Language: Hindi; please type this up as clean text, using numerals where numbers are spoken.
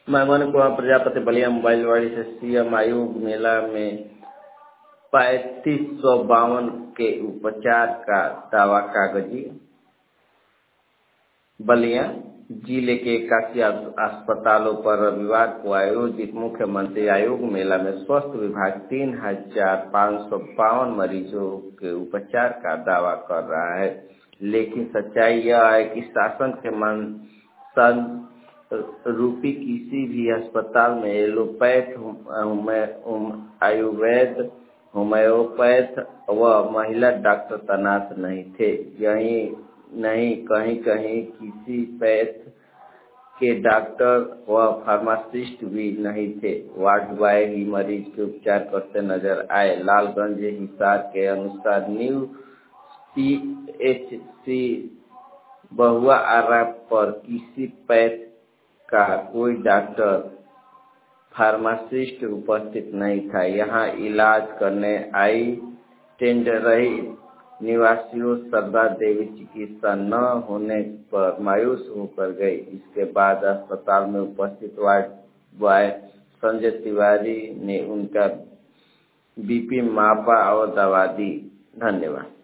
मैं मन कुमार प्रजापति बलिया मोबाइलवाड़ी से सीएम आयोग मेला में 3552 के उपचार का दावा कागजी। बलिया जिले के 81 अस्पतालों पर रविवार को आयोजित मुख्यमंत्री आयोग मेला में स्वास्थ्य विभाग 3552 मरीजों के उपचार का दावा कर रहा है, लेकिन सच्चाई यह है कि शासन के मन रूपी किसी भी अस्पताल में एलोपैथ, आयुर्वेद, होम्योपैथ व महिला डॉक्टर तैनात नहीं थे। यही नहीं, कहीं कहीं किसी पैथ के डॉक्टर व फार्मासिस्ट भी नहीं थे। वार्ड बॉय ही मरीज के उपचार करते नजर आए। लालगंज हिसार के अनुसार न्यू पीएचसी बहुआ आरा पर किसी पैथ का कोई डॉक्टर फार्मासिस्ट उपस्थित नहीं था। यहाँ इलाज करने आई टेंडरही निवासियों श्रद्धा देवी चिकित्सा न होने पर मायूस होकर गई। इसके बाद अस्पताल में उपस्थित वार्ड बॉय संजय तिवारी ने उनका बीपी मापा और दवा दी। धन्यवाद।